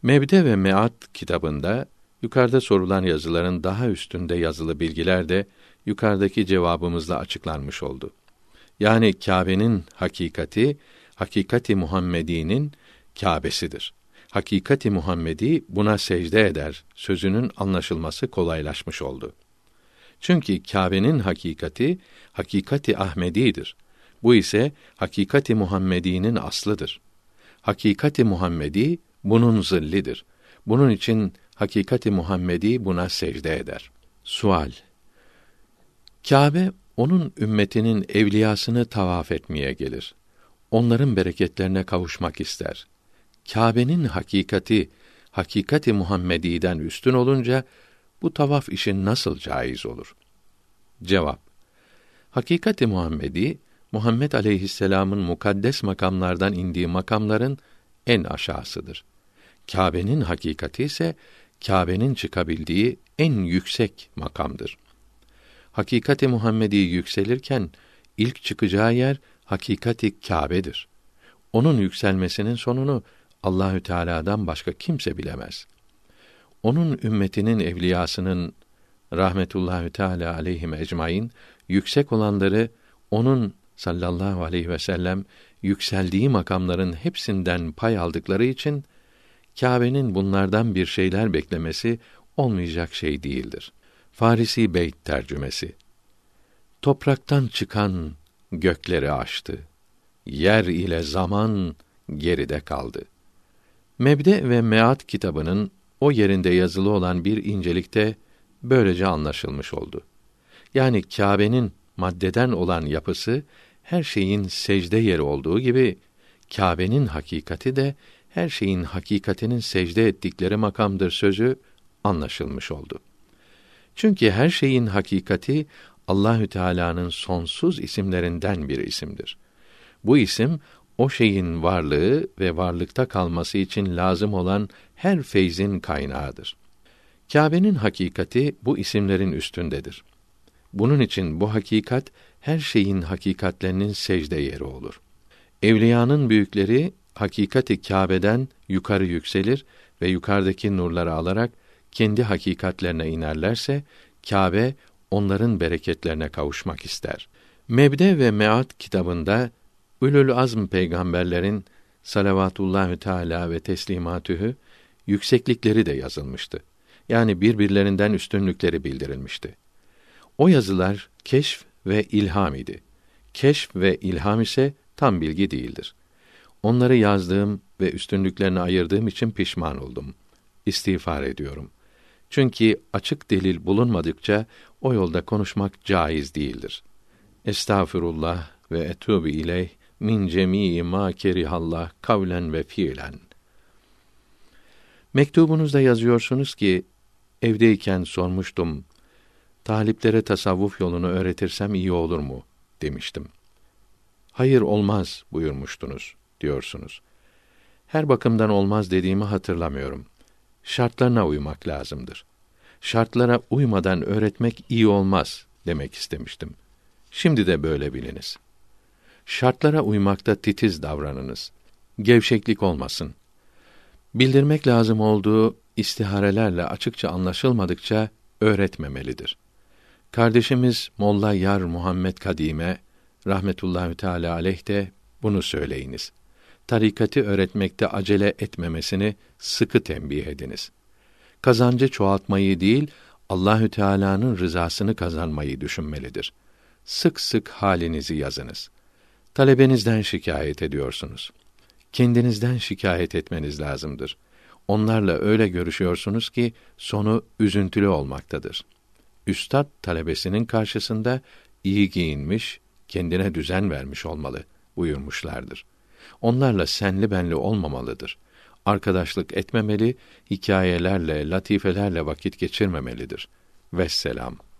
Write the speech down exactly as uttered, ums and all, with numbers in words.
Mebde ve Meat kitabında yukarıda sorulan yazıların daha üstünde yazılı bilgiler de yukarıdaki cevabımızla açıklanmış oldu. Yani Kâbe'nin hakikati, hakikati Muhammedi'nin Kâbesidir. Hakikati Muhammedi buna secde eder sözünün anlaşılması kolaylaşmış oldu. Çünkü Kâbe'nin hakikati, hakikati Ahmedi'dir. Bu ise hakikati Muhammedi'nin aslıdır. Hakikati Muhammedi bunun zillidir. Bunun için hakikati Muhammedi buna secde eder. Sual: Kâbe onun ümmetinin evliyasını tavaf etmeye gelir. Onların bereketlerine kavuşmak ister. Kâbe'nin hakikati, hakikati Muhammedi'den üstün olunca bu tavaf işi nasıl caiz olur? Cevap: Hakikati Muhammedi, Muhammed aleyhisselam'ın mukaddes makamlardan indiği makamların en aşağısıdır. Kâbe'nin hakikati ise Kâbe'nin çıkabildiği en yüksek makamdır. Hakikati Muhammedi yükselirken ilk çıkacağı yer hakikati Kâbe'dir. Onun yükselmesinin sonunu Allahü Teala'dan başka kimse bilemez. Onun ümmetinin evliyasının rahmetullahi teala aleyhim ecmaîn yüksek olanları onun sallallahu aleyhi ve sellem yükseldiği makamların hepsinden pay aldıkları için Kâbe'nin bunlardan bir şeyler beklemesi olmayacak şey değildir. Farisi Beyt tercümesi: Topraktan çıkan gökleri aştı. Yer ile zaman geride kaldı. Mebde ve Meat kitabının o yerinde yazılı olan bir incelikte böylece anlaşılmış oldu. Yani Kâbe'nin maddeden olan yapısı her şeyin secde yeri olduğu gibi Kâbe'nin hakikati de her şeyin hakikatinin secde ettikleri makamdır sözü anlaşılmış oldu. Çünkü her şeyin hakikati Allahü Teala'nın sonsuz isimlerinden bir isimdir. Bu isim o şeyin varlığı ve varlıkta kalması için lazım olan her feyzin kaynağıdır. Kâbe'nin hakikati bu isimlerin üstündedir. Bunun için bu hakikat her şeyin hakikatlerinin secde yeri olur. Evliyanın büyükleri hakikati Kâbe'den yukarı yükselir ve yukarıdaki nurları alarak kendi hakikatlerine inerlerse Kâbe onların bereketlerine kavuşmak ister. Mebde ve Meat kitabında Ulul Azm peygamberlerin salavatullahü teâlâ ve teslimatühü yükseklikleri de yazılmıştı. Yani birbirlerinden üstünlükleri bildirilmişti. O yazılar keşf ve ilham idi. Keşf ve ilham ise tam bilgi değildir. Onları yazdığım ve üstünlüklerini ayırdığım için pişman oldum. İstiğfar ediyorum. Çünkü açık delil bulunmadıkça o yolda konuşmak caiz değildir. Estağfirullah ve etûbü ileyh min cemî mâ kerihallah kavlen ve fiilen. Mektubunuzda yazıyorsunuz ki, evdeyken sormuştum, taliplere tasavvuf yolunu öğretirsem iyi olur mu, demiştim. Hayır olmaz buyurmuştunuz, diyorsunuz. Her bakımdan olmaz dediğimi hatırlamıyorum. Şartlarına uymak lazımdır. Şartlara uymadan öğretmek iyi olmaz demek istemiştim. Şimdi de böyle biliniz. Şartlara uymakta titiz davranınız. Gevşeklik olmasın. Bildirmek lazım olduğu istiharelerle açıkça anlaşılmadıkça öğretmemelidir. Kardeşimiz Molla Yar Muhammed Kadime rahmetullahi teala aleyh de bunu söyleyiniz. Tarikatı öğretmekte acele etmemesini sıkı tembih ediniz. Kazancı çoğaltmayı değil, Allahü Teala'nın rızasını kazanmayı düşünmelidir. Sık sık halinizi yazınız. Talebenizden şikayet ediyorsunuz. Kendinizden şikayet etmeniz lazımdır. Onlarla öyle görüşüyorsunuz ki sonu üzüntülü olmaktadır. Üstad talebesinin karşısında iyi giyinmiş, kendine düzen vermiş olmalı buyurmuşlardır. Onlarla senli benli olmamalıdır. Arkadaşlık etmemeli, hikayelerle, latifelerle vakit geçirmemelidir. Vesselam.